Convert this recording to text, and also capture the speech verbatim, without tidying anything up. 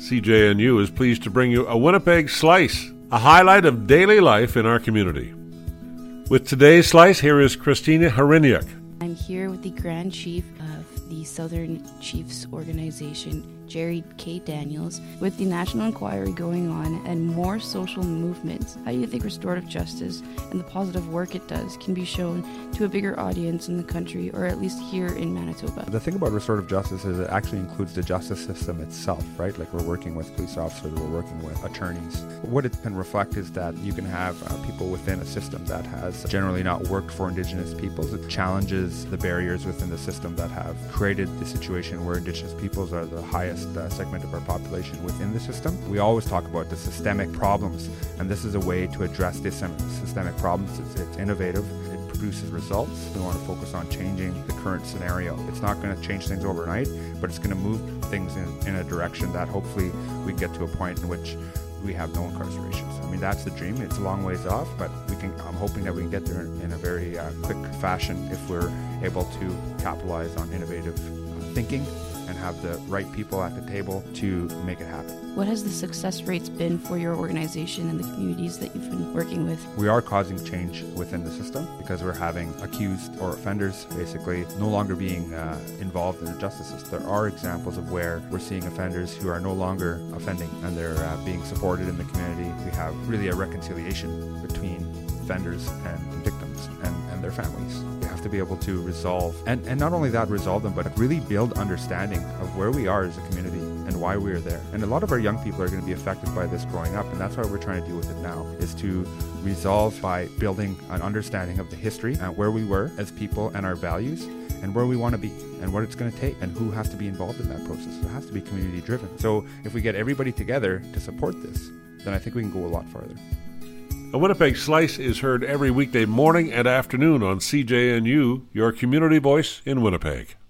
C J N U is pleased to bring you a Winnipeg Slice, a highlight of daily life in our community. With today's Slice, here is Christina Hryniuk. I'm here with the Grand Chief of the Southern Chiefs Organization, Jerry K. Daniels. With the national inquiry going on and more social movements, how do you think restorative justice and the positive work it does can be shown to a bigger audience in the country, or at least here in Manitoba? The thing about restorative justice is it actually includes the justice system itself, right? Like, we're working with police officers, we're working with attorneys. What it can reflect is that you can have uh, people within a system that has generally not worked for Indigenous peoples. It challenges the barriers within the system that have created the situation where Indigenous peoples are the highest Uh, segment of our population within the system. We always talk about the systemic problems, and this is a way to address these systemic problems. It's, it's innovative, it produces results. We want to focus on changing the current scenario. It's not going to change things overnight, but it's going to move things in, in a direction that hopefully we get to a point in which we have no incarceration. So, I mean, that's the dream. It's a long ways off, but we can. I'm hoping that we can get there in, in a very uh, quick fashion if we're able to capitalize on innovative uh, thinking and have the right people at the table to make it happen. What has the success rates been for your organization and the communities that you've been working with? We are causing change within the system because we're having accused or offenders basically no longer being uh, involved in the justice system. There are examples of where we're seeing offenders who are no longer offending and they're uh, being supported in the community. We have really a reconciliation between offenders and victims and, and their families. We have to be able to resolve, and, and not only that, resolve them, but really build understanding of where we are as a community and why we are there. And a lot of our young people are going to be affected by this growing up, and that's what we're trying to do with it now, is to resolve by building an understanding of the history and where we were as people and our values and where we want to be and what it's going to take and who has to be involved in that process. It has to be community driven. So if we get everybody together to support this, then I think we can go a lot farther. A Winnipeg Slice is heard every weekday morning and afternoon on C J N U, your community voice in Winnipeg.